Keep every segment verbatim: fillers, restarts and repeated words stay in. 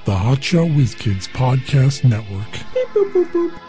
the Hotshot Whiz Kids Podcast Network. Beep, boop, boop, boop.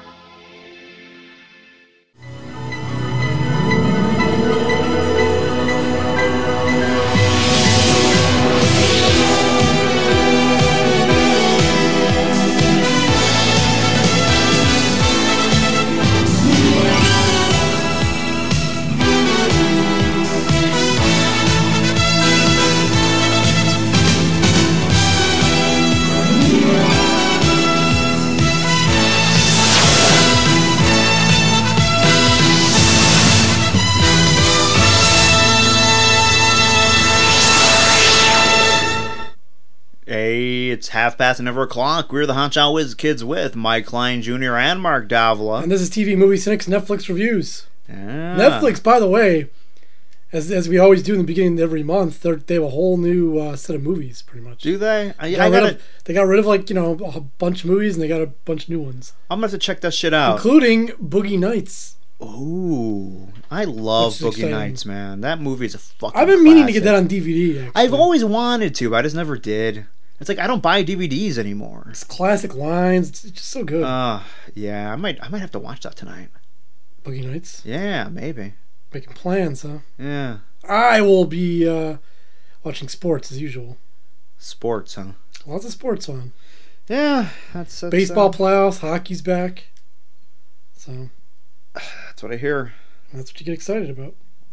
It's half past and over o'clock. We're the Hotshot Whiz Kids with Mike Klein Junior and Mark Davila. And this is T V Movie Cynics Netflix Reviews. Yeah. Netflix, by the way, as as we always do in the beginning of every month, they have a whole new uh, set of movies, pretty much. Do they? I, they, I got gotta, of, they got rid of, like, you know, a bunch of movies, and they got a bunch of new ones. I'm going to have to check that shit out. Including Boogie Nights. Ooh, I love Boogie exciting. Nights, man. That movie is a fucking I've been meaning classic. to get that on D V D, actually. I've always wanted to, but I just never did. It's like I don't buy D V Ds anymore. It's classic lines. It's just so good. Uh, yeah, I might I might have to watch that tonight. Boogie Nights? Yeah, maybe. Making plans, huh? Yeah. I will be uh, watching sports, as usual. Sports, huh? Lots of sports on. Yeah, that's... that's Baseball uh, playoffs, hockey's back. So... That's what I hear. That's what you get excited about.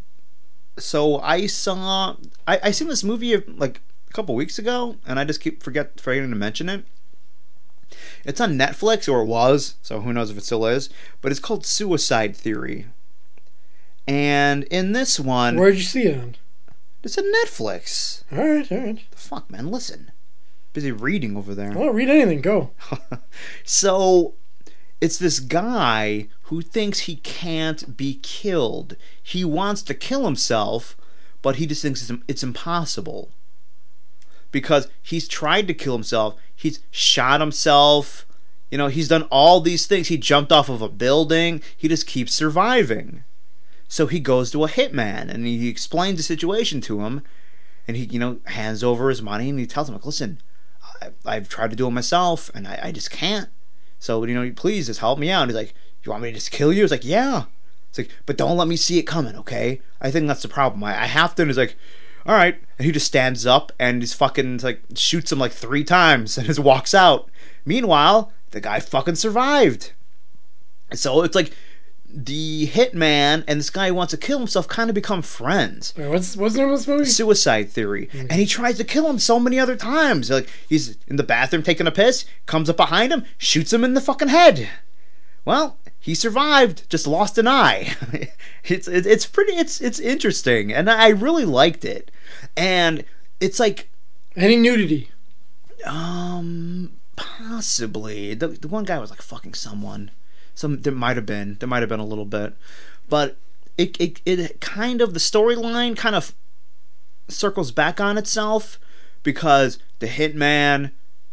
So I saw... I, I seen this movie, like... couple weeks ago, and I just keep forget forgetting to mention it. It's on Netflix, or it was, so who knows if it still is, but it's called Suicide Theory. And in this one... Where'd you see it on? It's on Netflix. Alright, alright. The fuck, man, listen. Busy reading over there. Well, read anything, go. So, it's this guy who thinks he can't be killed. He wants to kill himself, but he just thinks it's, it's impossible. Because he's tried to kill himself. He's shot himself. You know, he's done all these things. He jumped off of a building. He just keeps surviving. So he goes to a hitman, and he explains the situation to him. And he, you know, hands over his money, and he tells him, like, listen, I, I've tried to do it myself, and I, I just can't. So, you know, please just help me out. And he's like, you want me to just kill you? It's like, yeah. It's like, but don't let me see it coming, okay? I think that's the problem. I, I have to. And he's like, all right, and he just stands up and he's fucking like shoots him like three times and just walks out. Meanwhile, the guy fucking survived. So it's like the hitman and this guy who wants to kill himself kind of become friends. Wait, what's what's the name of this movie? Suicide Theory. Mm-hmm. And he tries to kill him so many other times. Like he's in the bathroom taking a piss, comes up behind him, shoots him in the fucking head. Well, he survived, just lost an eye. it's it's pretty it's it's interesting, and I really liked it. And it's like any nudity? Um, possibly. The the one guy was like fucking someone. Some there might have been there might have been a little bit, but it it it kind of the storyline kind of circles back on itself because the hitman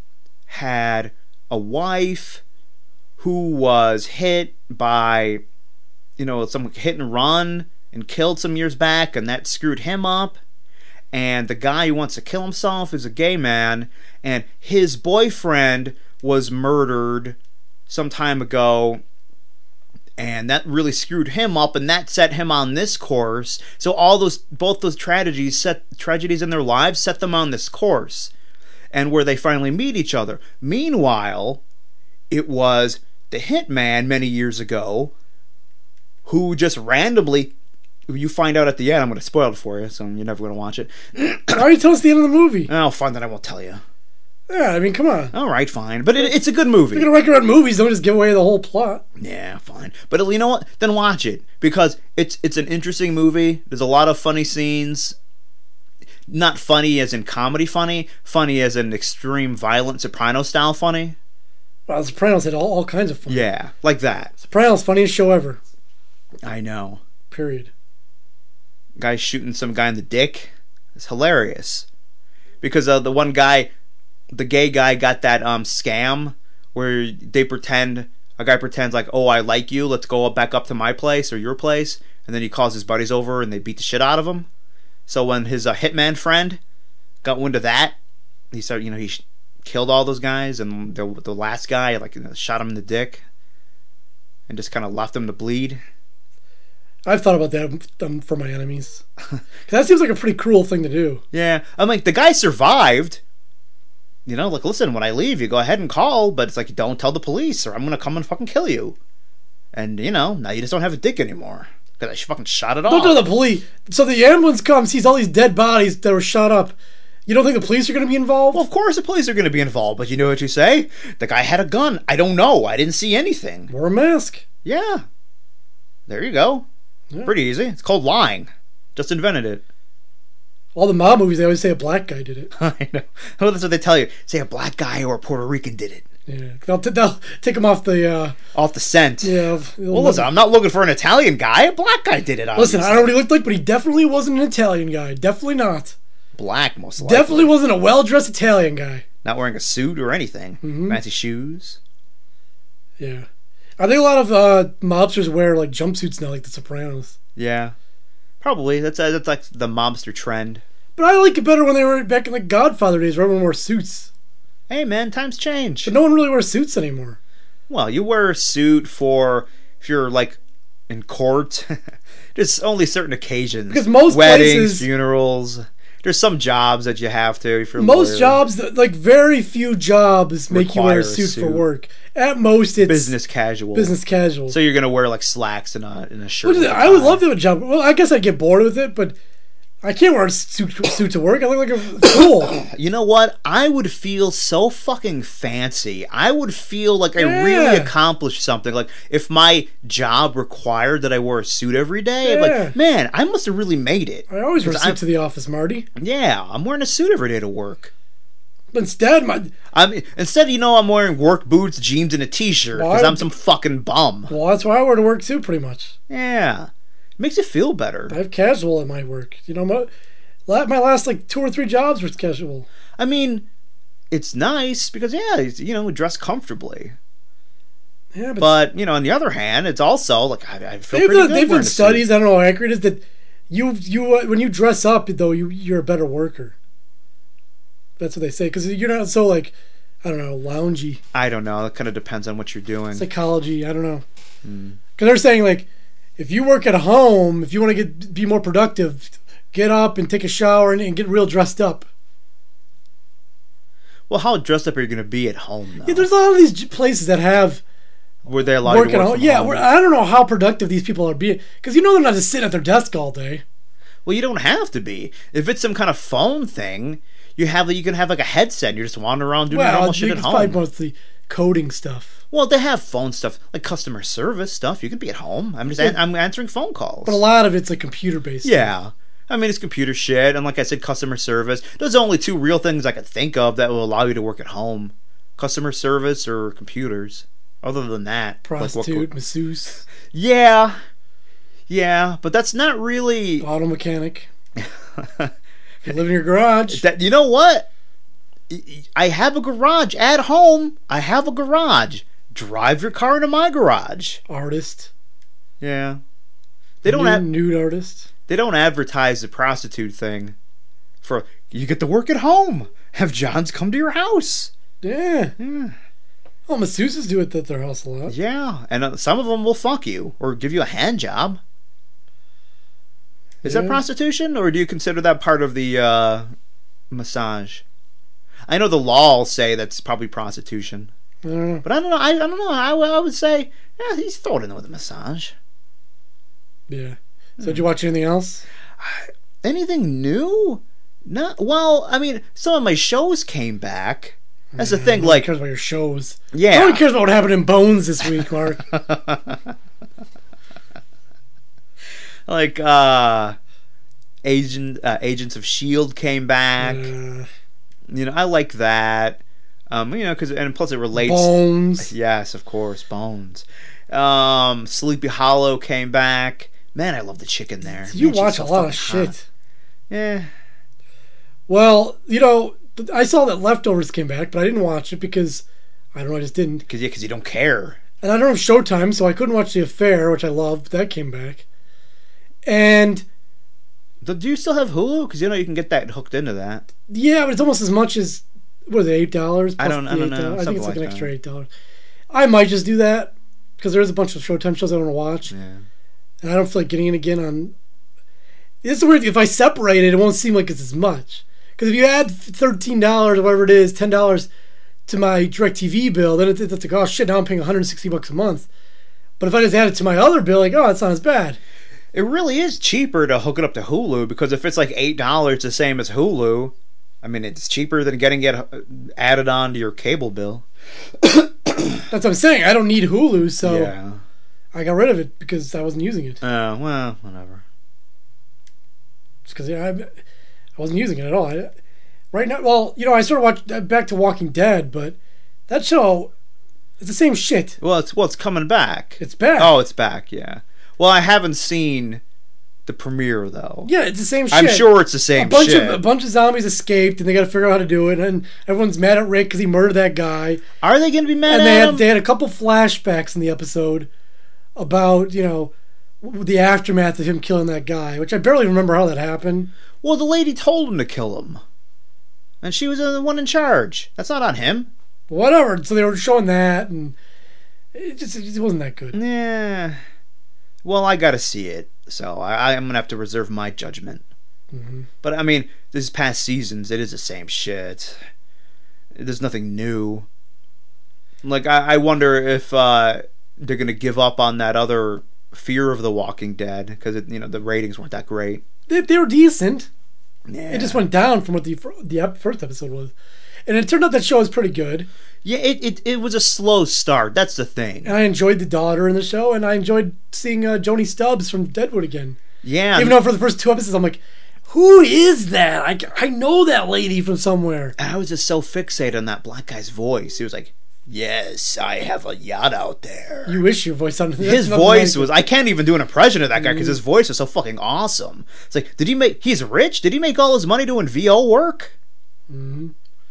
had a wife who was hit by, you know, some hit and run and killed some years back, and that screwed him up. And the guy who wants to kill himself is a gay man, and his boyfriend was murdered some time ago, and that really screwed him up, and that set him on this course. So all those, both those tragedies set tragedies in their lives set them on this course, and where they finally meet each other. Meanwhile, it was the hitman many years ago who just randomly, you find out at the end, I'm going to spoil it for you, so you're never going to watch it. Why are you telling us the end of the movie? Oh, fine, then I won't tell you. Yeah, I mean, come on. All right, fine. But it, it's a good movie. You're going to record movies, don't just give away the whole plot. Yeah, fine. But you know what? Then watch it. Because it's it's an interesting movie. There's a lot of funny scenes. Not funny as in comedy funny. Funny as in extreme violent Soprano-style funny. Wow, The Sopranos had all, all kinds of fun. Yeah, like that. Sopranos, funniest show ever. I know. Period. Guy shooting some guy in the dick. It's hilarious. Because uh, the one guy, the gay guy, got that um scam where they pretend, a guy pretends like, oh, I like you, let's go back up to my place or your place. And then he calls his buddies over and they beat the shit out of him. So when his uh, hitman friend got wind of that, he started, you know, he killed all those guys, and the the last guy like you know, shot him in the dick, and just kind of left him to bleed. I've thought about that um, for my enemies. 'Cause that seems like a pretty cruel thing to do. Yeah, I'm like the guy survived. You know, like listen, when I leave, you go ahead and call, but it's like don't tell the police, or I'm gonna come and fucking kill you. And you know, now you just don't have a dick anymore because I fucking shot it off. Don't tell the police. So the ambulance comes, sees all these dead bodies that were shot up. You don't think the police are going to be involved? Well, of course the police are going to be involved, but you know what you say? The guy had a gun. I don't know. I didn't see anything. Or a mask. Yeah. There you go. Yeah. Pretty easy. It's called lying. Just invented it. All the mob movies, they always say a black guy did it. I know. Well, that's what they tell you. Say a black guy or a Puerto Rican did it. Yeah, they'll, t- they'll take him off the... Uh, Off the scent. yeah. Well, listen, I'm not looking for an Italian guy. A black guy did it, obviously. Listen, I don't know what he looked like, but he definitely wasn't an Italian guy. Definitely not. Black, most likely. Definitely wasn't a well-dressed Italian guy. Not wearing a suit or anything. Mhm. Fancy shoes. Yeah. I think a lot of uh, mobsters wear, like, jumpsuits now, like The Sopranos. Yeah. Probably. That's uh, that's like the mobster trend. But I like it better when they were back in the Godfather days where everyone wore suits. Hey, man, times change. But no one really wears suits anymore. Well, you wear a suit for if you're like in court. Just only certain occasions. Because most weddings, places- funerals. There's some jobs that you have to if you're a Most lawyer. jobs, like very few jobs, make you wear Require a a suit, for suit. work. At most, it's business casual. business casual. So you're gonna wear like slacks and a and a shirt. Which is- with a I would tie. love to have a job. Well, I guess I'd get bored with it, but I can't wear a suit, suit to work. I look like a fool. You know what? I would feel so fucking fancy. I would feel like I Yeah. really accomplished something. Like if my job required that I wore a suit every day, I'm Yeah. like, man, I must have really made it. I always wear a 'Cause suit I'm- to the office, Marty. Yeah, I'm wearing a suit every day to work. But instead, my I'm instead, you know, I'm wearing work boots, jeans, and a t-shirt because Why? I'm some fucking bum. well, that's why I wear to work too, pretty much. Yeah, it makes you feel better. I have casual at my work. You know, my, la- my last like two or three jobs were casual. I mean, it's nice because yeah, it's, you know, dress comfortably. Yeah, but, But you know, on the other hand, it's also like I, I feel they've pretty done, good they've wearing done a suit. studies. I don't know how accurate it is that you you uh, when you dress up though you you're a better worker. That's what they say because you're not so like I don't know loungy. I don't know. It kind of depends on what you're doing. Psychology. I don't know. Mm. Because they're saying like, if you work at home, if you want to get be more productive, get up and take a shower and, and get real dressed up. Well, how dressed up are you going to be at home, though? Yeah, there's a lot of these j- places that have Were they allowed work to at work home. from Yeah, home? where, I don't know how productive these people are being because you know they're not just sitting at their desk all day. Well, you don't have to be. If it's some kind of phone thing, you have you can have like a headset. And you're just wandering around doing Well, normal I shit think at it's probably home. mostly coding stuff. Well, they have phone stuff like customer service stuff. You can be at home. I'm just an- I'm answering phone calls. But a lot of it's like computer based. Yeah. I mean, it's computer shit, and like I said, customer service. Those are the only two real things I could think of that will allow you to work at home: customer service or computers. Other than that, like, what- Prostitute, masseuse, yeah, yeah, but that's not really. auto mechanic. If you live in your garage, That you know what? I have a garage at home. I have a garage. Drive your car into my garage. artist, Yeah. They don't nude, have. nude artist. They don't advertise the prostitute thing. For you get to work at home. Have Johns come to your house. Yeah. Yeah. Well, masseuses do it at their house a lot. Yeah, and uh, some of them will fuck you or give you a hand job. Is that Yeah. prostitution, or do you consider that part of the uh, massage? I know the laws say that's probably prostitution, I don't know. but I don't know. I, I don't know. I, would- I would say, yeah, he's throwing in with a massage. Yeah. So did you watch anything else? Anything new? Not well. I mean, some of my shows came back. That's the thing. No one Like, cares about your shows. yeah, No one cares about what happened in Bones this week, Mark. like uh, agent uh, Agents of Shield came back. Uh, You know, I like that. Um, you know, because and plus it relates. Bones. Yes, of course, Bones. Um, Sleepy Hollow came back. Man, I love the chick in there. You Man, she's watch so a lot of fucking shit. hot. Yeah. Well, you know, I saw that Leftovers came back, but I didn't watch it because I don't know, I just didn't. Because yeah, 'cause you don't care. And I don't have Showtime, so I couldn't watch The Affair, which I loved. That came back. And Do do you still have Hulu? Because you know you can get that hooked into that. yeah, but it's almost as much as what is it, eight dollars? I don't- I don't know. I think it's Something like an like extra that. eight dollars. I might just do that because there's a bunch of Showtime shows I want to watch, Yeah. and I don't feel like getting in again on. It's weird. If I separate it, it won't seem like it's as much. Because if you add thirteen dollars or whatever it is, ten dollars to my DirecTV bill, then it's, it's like, oh shit, now I'm paying one hundred sixty bucks a month. But if I just add it to my other bill, like, oh, it's not as bad. It really is cheaper to hook it up to Hulu because if it's like eight dollars, the same as Hulu. I mean, it's cheaper than getting it added on to your cable bill. That's what I'm saying. I don't need Hulu, so Yeah. I got rid of it because I wasn't using it. Oh, uh, well, whatever. Just because yeah, I, I wasn't using it at all. I, right now, well, you know, I sort of watched back to Walking Dead, but that show, it's the same shit. Well, it's well, it's coming back. It's back. Oh, it's back. Yeah. Well, I haven't seen the premiere though. Yeah, it's the same shit. I'm sure it's the same a bunch shit. Of, a bunch of zombies escaped, and they got to figure out how to do it. And everyone's mad at Rick because he murdered that guy. Are they going to be mad and at they had him? they had a couple flashbacks in the episode about you know the aftermath of him killing that guy, which I barely remember how that happened. Well, the lady told him to kill him, and she was the one in charge. That's not on him. Whatever. So they were showing that, and it just it just wasn't that good. Yeah. Well, I got to see it, so I, I'm gonna have to reserve my judgment. Mm-hmm. But I mean, these past seasons, it is the same shit. There's nothing new. Like I, I wonder if uh, they're gonna give up on that other Fear of the Walking Dead because you know the ratings weren't that great. They, they were decent. Yeah. It just went down from what the fir- the ep- first episode was, and it turned out that show was pretty good. Yeah, it, it it was a slow start. That's the thing. And I enjoyed the daughter in the show, and I enjoyed seeing uh, Joni Stubbs from Deadwood again. Yeah. Even though for the first two episodes, I'm like, who is that? I, I know that lady from somewhere. And I was just so fixated on that black guy's voice. He was like, "Yes, I have a yacht out there." You wish your voice sounded. His nothing voice like was. it. I can't even do an impression of that guy because his voice is so fucking awesome. It's like, did he make? He's rich. Did he make all his money doing V O work? Mm-hmm.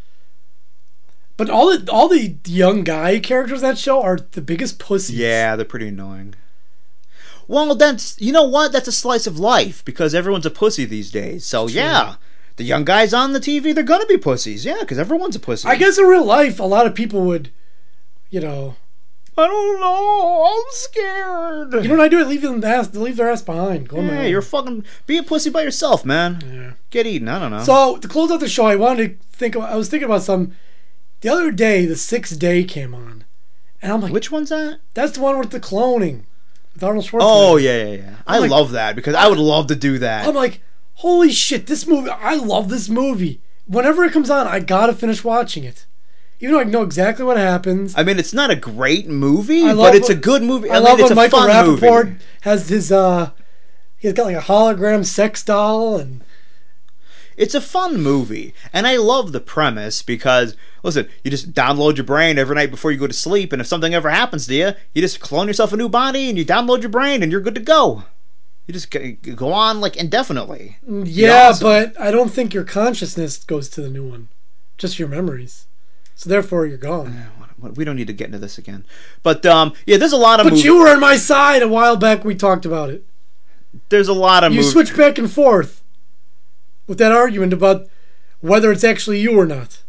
But all the all the young guy characters in that show are the biggest pussies. Yeah, they're pretty annoying. Well, that's you know what? That's a slice of life because everyone's a pussy these days. So True. yeah, the young guys on the T V, they're gonna be pussies. Yeah, because everyone's a pussy. I guess in real life, a lot of people would, you know. I don't know. I'm scared. You know what I do? I leave them ass. They leave their ass behind. Go on my Yeah, own. you're fucking. Be a pussy by yourself, man. Yeah. Get eaten. I don't know. So to close out the show, I wanted to think. About, I was thinking about some. The other day, the Sixth Day came on, and I'm like, which one's that? that's the one with the cloning with Arnold Schwarzenegger. Oh yeah, yeah, yeah. I I'm like- love that because I would love to do that. I'm like, holy shit, this movie. I love this movie. Whenever it comes on, I gotta finish watching it, even though I know exactly what happens. I mean, it's not a great movie, I but love it's a what- good movie. I, I, love mean, it's when a Michael fun Rappaport movie. has his. uh He's got like a hologram sex doll, and It's a fun movie, and I love the premise because listen, you just download your brain every night before you go to sleep, and if something ever happens to you, you just clone yourself a new body and you download your brain, and you're good to go. You just g- go on like indefinitely. yeah, awesome. but I don't think your consciousness goes to the new one, just your memories. So therefore, you're gone. We don't need to get into this again, but um, yeah, there's a lot of But movies. you were on my side a while back. We talked about it. There's a lot of You movies. switch back and forth with that argument about whether it's actually you or not.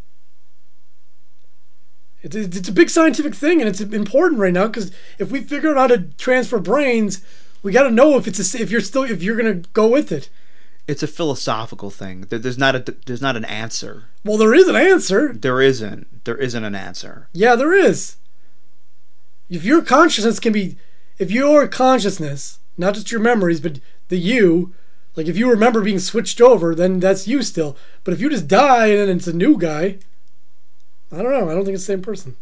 It's, it's a big scientific thing, and it's important right now because if we figure out how to transfer brains, we got to know if it's a, if you're still if you're gonna go with it. It's a philosophical thing. There- There's not a there's not an answer. Well, there is an answer. There isn't. There isn't an answer. Yeah, there is. If your consciousness can be, if your consciousness, not just your memories, but the you, like if you remember being switched over, then that's you still. But if you just die and then it's a new guy, I don't know. I don't think it's the same person.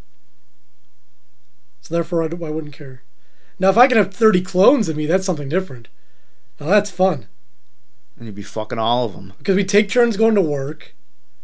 So therefore, I, I wouldn't care. Now, if I can have thirty clones of me, that's something different. Now that's fun And you'd be fucking all of them. because we take turns going to work.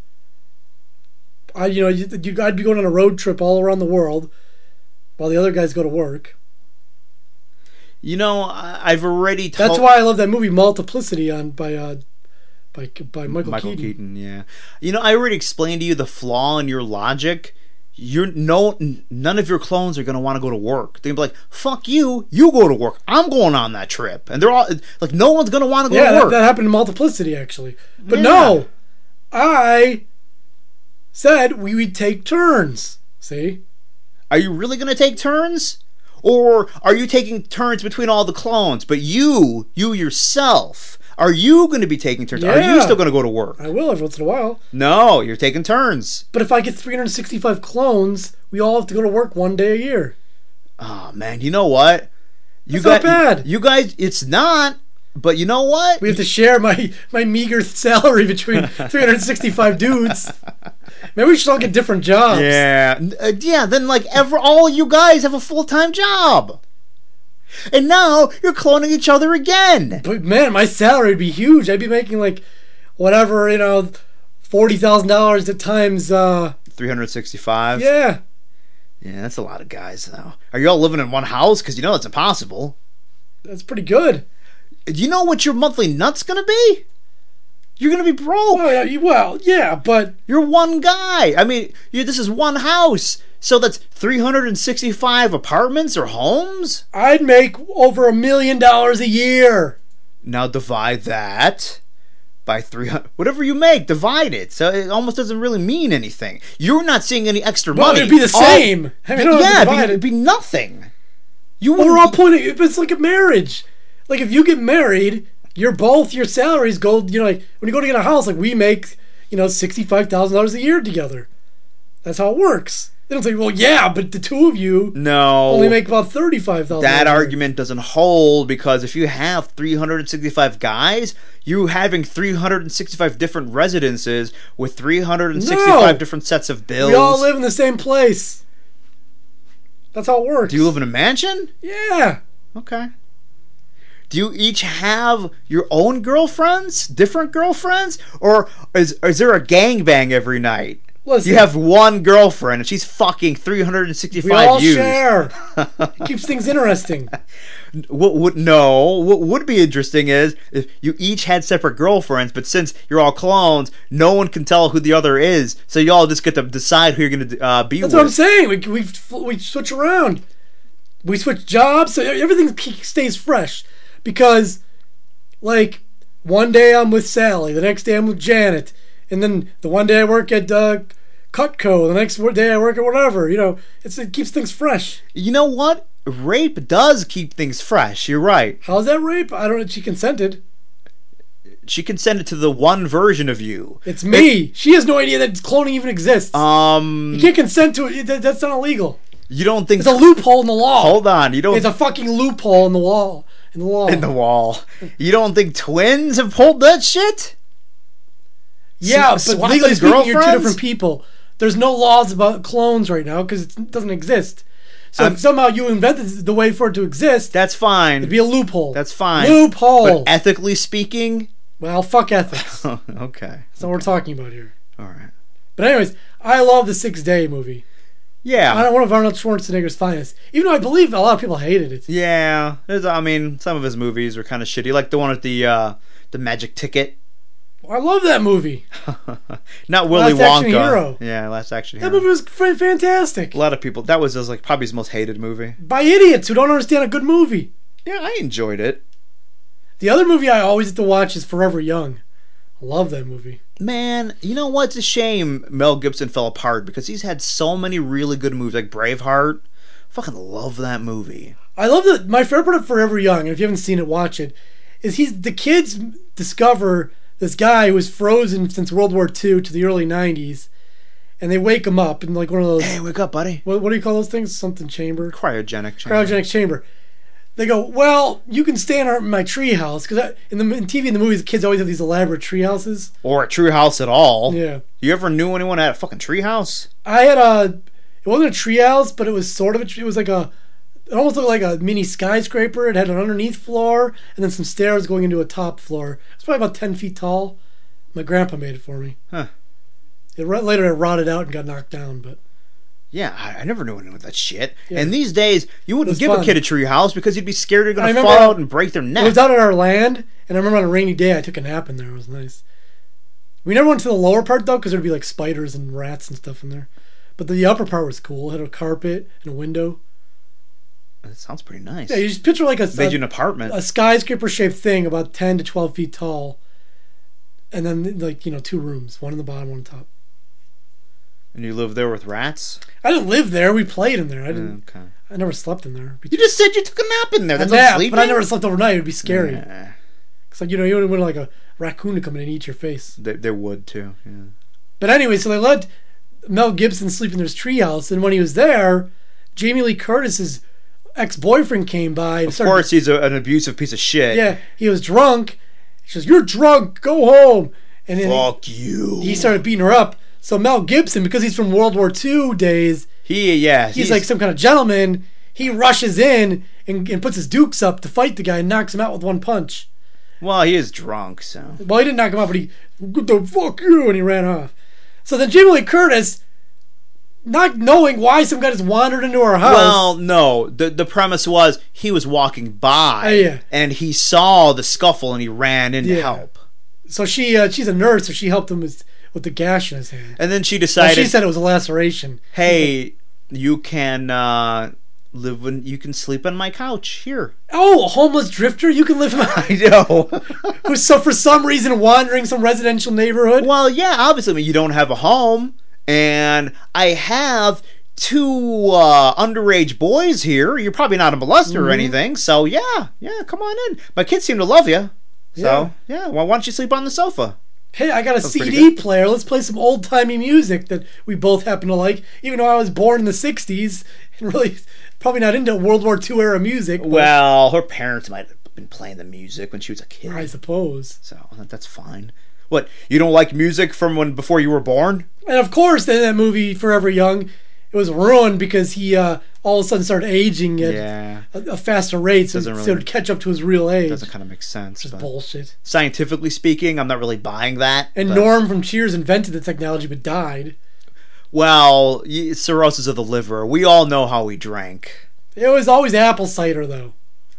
I, you know, you, you, I'd be going on a road trip all around the world, while the other guys go to work. You know, I- I've already told... That's why I love that movie Multiplicity on by uh by by Michael, Michael Keaton. Keaton. Yeah. You know, I already explained to you the flaw in your logic. You're no, n- none of your clones are gonna want to go to work. They're gonna be like, "Fuck you, you go to work. I'm going on that trip," and they're all like, "No one's gonna want to go Yeah, to that, work." that happened in Multiplicity actually. But Yeah. no, I said we would take turns. See? Are you really going to take turns? Or are you taking turns between all the clones? But you, you yourself, are you going to be taking turns? Yeah. Are you still going to go to work? I will every once in a while. No, you're taking turns. But if I get three hundred sixty-five clones, we all have to go to work one day a year. Oh, man, you know what? You That's got, not bad. You, you guys, it's not. But you know what? We have to share my, my meager salary between three hundred sixty-five dudes. Maybe we should all get different jobs. Yeah, uh, yeah. Then like ever, all you guys have a full time job, and now you're cloning each other again. But man, my salary would be huge. I'd be making like whatever, you know, forty thousand dollars at times. Uh, Three hundred sixty-five. yeah, yeah, that's a lot of guys though. Are you all living in one house? Because you know that's impossible. that's pretty good. Do you know what your monthly nut's gonna be? You're gonna be broke. Well, yeah, you- well, yeah, but You're one guy. I mean, you, this is one house, so that's three hundred sixty-five apartments or homes. I'd make over a million dollars a year. Now divide that by three hundred. Whatever you make, divide it. So it almost doesn't really mean anything. You're not seeing any extra Well, money. it'd be the All- same. I mean, I don't have to yeah, it'd divide be, it. it'd be nothing. You Well, we're wouldn't- all putting. It's like a marriage. Like if you get married, you're both your salaries go. You know, like when you go to get a house, like we make, you know, sixty-five thousand dollars a year together. That's how it works. They don't say, well, yeah, but the two of you no only make about thirty-five thousand. that argument doesn't hold, because if you have three hundred sixty-five guys, you having three hundred sixty-five different residences with three hundred sixty-five No. different sets of bills. We all live in the same place. That's how it works. Do you live in a mansion? Yeah. Okay. Do you each have your own girlfriends, different girlfriends, or is is there a gangbang every night? Listen, You have one girlfriend and she's fucking three hundred sixty-five we all views. share. It keeps things interesting. What would no? What would be interesting is if you each had separate girlfriends, but since you're all clones, no one can tell who the other is. So you all just get to decide who you're going to uh, be That's with. what I'm saying. We we we switch around. We switch jobs, so everything stays fresh. Because, like, one day I'm with Sally, the next day I'm with Janet, and then the one day I work at uh, Cutco, the next day I work at whatever. You know, it's, it keeps things fresh. You know what? Rape does keep things fresh. You're right. How's that rape? I don't know. She consented. She consented to the one version of you. It's me. She has no idea that cloning even exists. Um, you can't consent to it. That, that's not illegal. you don't think? It's a loophole in the law. Hold on, you don't. It's a fucking loophole in the wall. In the law. in the wall. You don't think twins have pulled that shit? Yeah, Sw- but swapping legally speaking, you're two girlfriends? different people. There's no laws about clones right now because it doesn't exist. So Um, if somehow you invented the way for it to exist, That's fine. it'd be a loophole. That's fine. Loophole. But ethically speaking, Well, fuck ethics. okay. That's what we're talking about here. All right. But anyways, I love the Six Day movie. Yeah. One of Arnold Schwarzenegger's finest. Even though I believe a lot of people hated it. Yeah. There's, I mean, some of his movies were kind of shitty, like the one with the uh, the magic ticket. I love that movie. Not Willy Last Action Wonka. Hero. Yeah, Last Action That Hero. movie was f- fantastic. A lot of people. That was just like probably his most hated movie. By idiots who don't understand a good movie. Yeah, I enjoyed it. The other movie I always have to watch is Forever Young. I love that movie. Man, you know what? It's a shame Mel Gibson fell apart because he's had so many really good movies, like Braveheart. Fucking love that movie. I love that. My favorite part of Forever Young, and if you haven't seen it, watch it. Is he's the kids discover this guy who was frozen since World War Two to the early nineties, and they wake him up in like one of those. Hey, wake up, buddy. What, what do you call those things? Something chamber. Cryogenic chamber. Cryogenic chamber. They go, well, you can stay in, our, in my tree house because in the in T V and the movies, the kids always have these elaborate tree houses. Or a tree house at all. Yeah, You ever knew anyone that had a fucking tree house? I had a. It wasn't a tree house, but it was sort of a. It was like a. It almost looked like a mini skyscraper. It had an underneath floor and then some stairs going into a top floor. It's probably about ten feet tall. My grandpa made it for me. Huh. It later it rotted out and got knocked down, but Yeah, I, I never knew anyone with that shit. Yeah. And these days, you It wouldn't was give a fun. kid a tree house because you'd be scared you're I going to remember fall I- out and break their it neck. was out at our land, and I remember on a rainy day I took a nap in there. It was nice. We never went to the lower part though, because there'd be like spiders and rats and stuff in there. But the upper part was cool. It had a carpet and a window. That sounds pretty nice. Yeah, you just picture like a Made you an a, apartment. a skyscraper-shaped thing about ten to twelve feet tall, and then like you know two rooms, one on the bottom, one on top. And you live there with rats? I didn't live there. We played in there. I didn't. Okay. I never slept in there. You just said you took a nap in there. That's a not nap, sleeping. but I never slept overnight. It'd be scary. Nah. It's like, you know, you wouldn't want like a raccoon to come in and eat your face. They, they would too. Yeah. But anyway, so they let Mel Gibson sleep in his treehouse, and when he was there, Jamie Lee Curtis's ex-boyfriend came by. And Of started, course, he's a, an abusive piece of shit. Yeah, he was drunk. She says, "You're drunk. Go home." And then Fuck you. he started beating her up. So Mel Gibson, because he's from World War Two days, He yeah. he's, He's, like some kind of gentleman. He rushes in and, and puts his dukes up to fight the guy and knocks him out with one punch. well, he is drunk, so. Well, he didn't knock him out, but he, "What the fuck you?" and he ran off. So then Jamie Lee Curtis, not knowing why some guy just wandered into her house. Well, no. The the premise was he was walking by Oh, yeah. and he saw the scuffle and he ran in to Yeah. help. So she, uh, she's a nurse, so she helped him with, with the gash in his hand. And then she Well, decided, she said it was a laceration. "Hey, you can uh, live in, you can sleep on my couch here." Oh, a homeless drifter? You can live in my... I know. Who's so for some reason wandering some residential neighborhood? Well, yeah, obviously, I mean, you don't have a home, and I have two uh, underage boys here. You're probably not a molester or Mhm. anything, so yeah, yeah, come on in. My kids seem to love you, so yeah. Well, why don't you sleep on the sofa? Hey, I got a That's pretty C D good. player. Let's play some old-timey music that we both happen to like, even though I was born in the sixties and really probably not into World War Two era music. but Well, her parents might have been playing the music when she was a kid, I suppose. so that's fine. What, you don't like music from when before you were born? And of course, in that movie, Forever Young, it was ruined because he uh, all of a sudden started aging at Yeah, a, a faster rate, so, Doesn't so really- it would catch up to his real age. doesn't kind of make sense. Just but bullshit. scientifically speaking, I'm not really buying that. And but- Norm from Cheers invented the technology but died. Well, y- cirrhosis of the liver. We all know how he drank. It was always apple cider, though.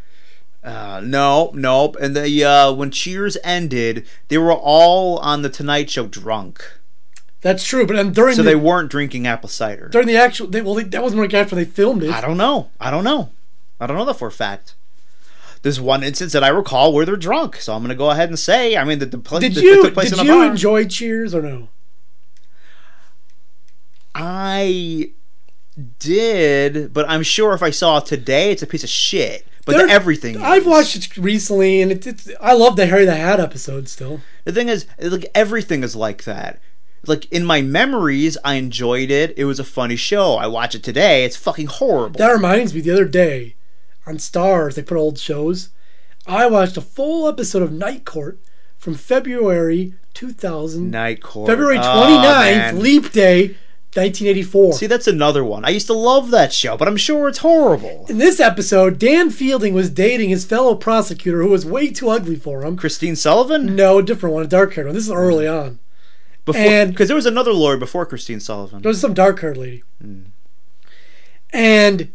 Uh, no, nope. And the uh, when Cheers ended, they were all on the Tonight Show drunk, That's true, but then during so the they weren't drinking apple cider. during the actual, they, well, they, that wasn't like after they filmed it. I don't know. I don't know. I don't know that for a fact. There's one instance that I recall where they're drunk, so I'm going to go ahead and say. I mean, the, the pla- Did the, you it took place did in a you bar. enjoy Cheers or no? I did, but I'm sure if I saw it today, it's a piece of shit. But There- the everything. I've is. watched it recently, and it, it's I love the Harry the Hat episode still. The thing is, like, everything is like that. Like, in my memories, I enjoyed it. It was a funny show. I watch it today. It's fucking horrible. That reminds me, the other day on Stars, they put old shows. I watched a full episode of Night Court from February two thousand. Night Court. February Oh, twenty-ninth, man. Leap Day, nineteen eighty-four. See, that's another one. I used to love that show, but I'm sure it's horrible. In this episode, Dan Fielding was dating his fellow prosecutor who was way too ugly for him. Christine Sullivan? No, a different one, a dark-haired one. This is early on. Before, and- because there was another lawyer before Christine Sullivan. There was some dark-haired lady. Hmm. And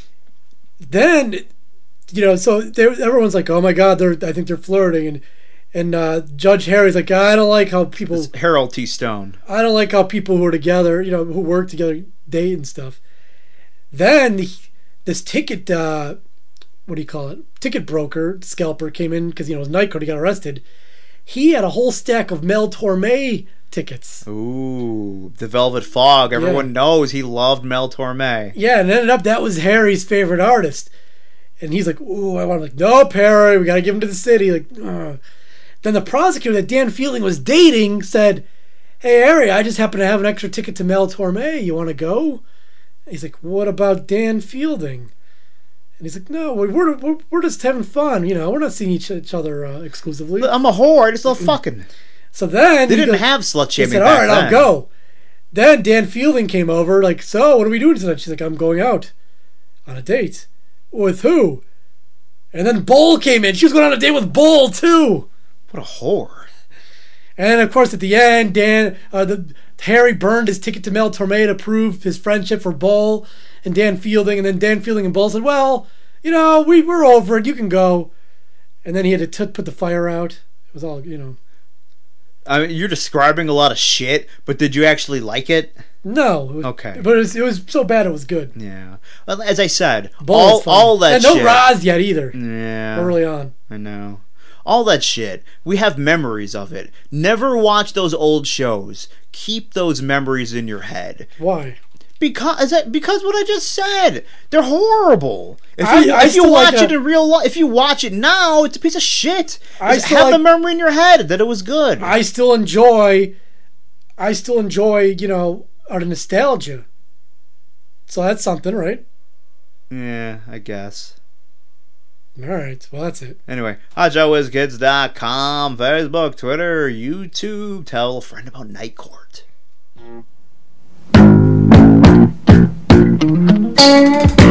then, you know, so they, everyone's like, oh my God, they're I think they're flirting. And and uh, Judge Harry's like, I don't like how people... It's Harold T. Stone. I don't like how people who are together, you know, who work together, date and stuff. Then the, this ticket, uh, what do you call it? Ticket broker, scalper came in because, you know, it was night court, he got arrested. He had a whole stack of Mel Torme tickets. Ooh, The Velvet Fog. Everyone Yeah. knows he loved Mel Torme. Yeah, and it ended up that was Harry's favorite artist. And he's like, ooh, I want to, like, no, Harry, we got to give him to the city. Like, ugh. Then the prosecutor that Dan Fielding was dating said, hey, Harry, I just happen to have an extra ticket to Mel Torme. You want to go? He's like, what about Dan Fielding? And he's like, no, we're we're, we're just having fun. You know, we're not seeing each, each other uh, exclusively. But I'm a whore. I just love fucking. So then They he didn't goes- have slut he shaming said, back all right, then. I'll go. Then Dan Fielding came over, like, so what are we doing tonight? She's like, I'm going out on a date. With who? And then Bull came in. She was going on a date with Bull, too. What a whore. And, of course, at the end, Dan, uh, the, Harry burned his ticket to Mel Torme to prove his friendship for Bull and Dan Fielding. And then Dan Fielding and Bull said, well, you know, we, we're over it. You can go. And then he had to t- put the fire out. It was all, you know. I mean, you're describing a lot of shit, but did you actually like it? No. It was, Okay. But it was, it was so bad it was good. Yeah. Well, as I said, Bull all was fun. all that and no shit. Roz yet either. Yeah. Early on. I know. all that shit. We have memories of it. Never watch those old shows. Keep those memories in your head. Why? Because that, because what I just said, they're horrible. If I- you, I if you still watch like it a- in real life, if you watch it now, it's a piece of shit. I Just still have the like- memory in your head that it was good. I still enjoy, I still enjoy, you know, our nostalgia. So that's something, right? Yeah, I guess. All right. Well, that's it. Anyway, hot show whiz kids dot com, Facebook, Twitter, YouTube. Tell a friend about Night Court.